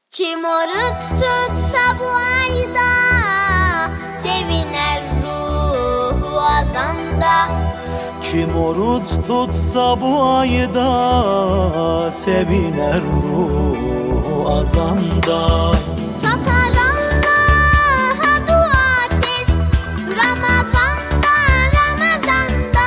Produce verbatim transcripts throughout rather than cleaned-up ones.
Kim oruç tutsa bu ayda, seviner ruhu azanda. Kim oruç tutsa bu ayda, seviner ruhu azanda. Satar Allah'a dua et, Ramazanda, Ramazanda.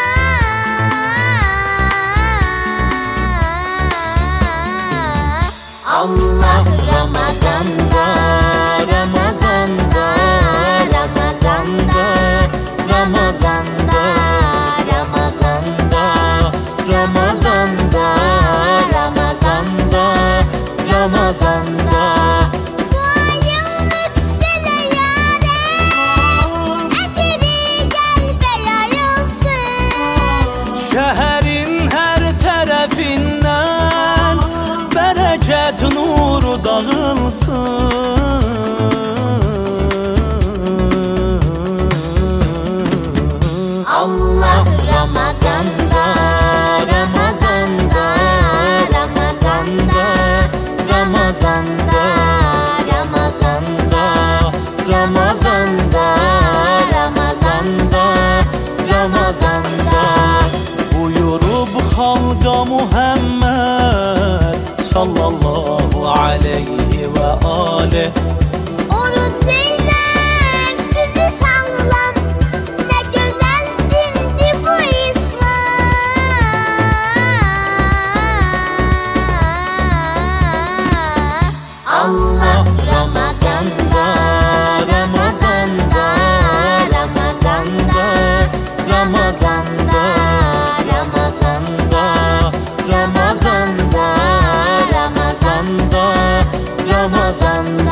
Allah Ramazanda, Ramazanda, Ramazanda, Ramazanda, Ramazanda, Ramazanda, Ramazanda, Ramazanda. Bu ayın müjdele yâre, etiri kalbe yayılsın. Şehrin her tarafından bereket nuru dağılsın. Allah Ramazanda, Ramazanda, Ramazanda, Ramazanda, Ramazanda, Ramazanda, Ramazanda, Ramazanda. buyurup halka Muhammed sallallahu aleyhi ve aleyh. Oruç eyler sizi sağlam, ne güzel dindi bu İslam. Allah Ramazanda, Ramazanda, Ramazanda, Ramazanda, Ramazanda, Ramazanda, Ramazanda, Ramazanda.